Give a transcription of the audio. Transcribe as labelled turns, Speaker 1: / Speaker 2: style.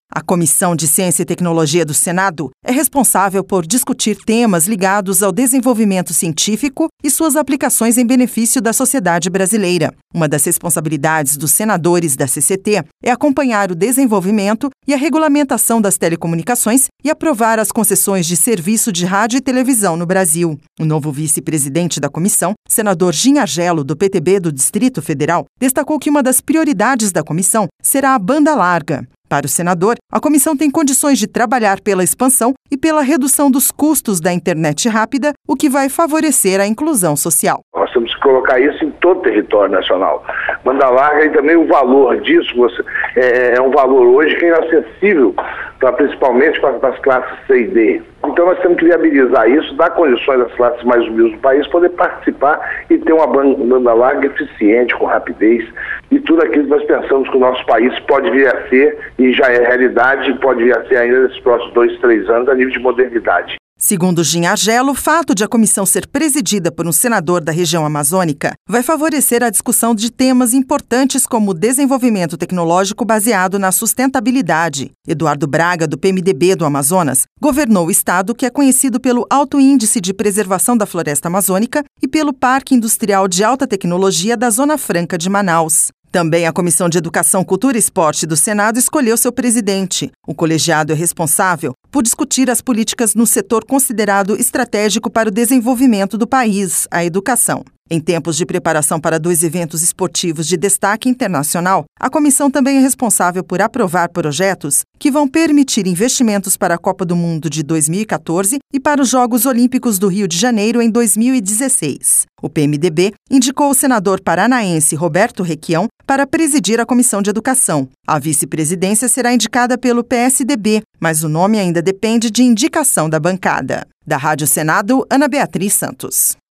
Speaker 1: A Comissão de Ciência e Tecnologia do Senado é responsável por discutir temas ligados ao desenvolvimento científico e suas aplicações em benefício da sociedade brasileira. Uma das responsabilidades dos senadores da CCT é acompanhar o desenvolvimento e a regulamentação das telecomunicações e aprovar as concessões de serviço de rádio e televisão no Brasil. O novo vice-presidente da comissão, senador Gin Argello, do PTB do Distrito Federal, destacou que uma das prioridades da comissão será a banda larga. Para o senador, a comissão tem condições de trabalhar pela expansão e pela redução dos custos da internet rápida, o que vai favorecer a inclusão social.
Speaker 2: Nós temos que colocar isso em todo o território nacional. Banda larga e também o valor disso é um valor hoje que é inacessível, principalmente para as classes C e D. Então nós temos que viabilizar isso, dar condições às classes mais humildes do país poder participar e ter uma banda larga eficiente, com rapidez, e tudo aquilo que nós pensamos que o nosso país pode vir a ser, e já é realidade, e pode vir a ser ainda nesses próximos 2, 3 anos, a nível de modernidade.
Speaker 1: Segundo Gin Argello, o fato de a comissão ser presidida por um senador da região amazônica vai favorecer a discussão de temas importantes como o desenvolvimento tecnológico baseado na sustentabilidade. Eduardo Braga, do PMDB do Amazonas, governou o estado que é conhecido pelo alto índice de preservação da floresta amazônica e pelo Parque Industrial de Alta Tecnologia da Zona Franca de Manaus. Também a Comissão de Educação, Cultura e Esporte do Senado escolheu seu presidente. O colegiado é responsável por discutir as políticas no setor considerado estratégico para o desenvolvimento do país, a educação. Em tempos de preparação para 2 eventos esportivos de destaque internacional, a comissão também é responsável por aprovar projetos que vão permitir investimentos para a Copa do Mundo de 2014 e para os Jogos Olímpicos do Rio de Janeiro em 2016. O PMDB indicou o senador paranaense Roberto Requião para presidir a Comissão de Educação. A vice-presidência será indicada pelo PSDB, mas o nome ainda depende de indicação da bancada. Da Rádio Senado, Ana Beatriz Santos.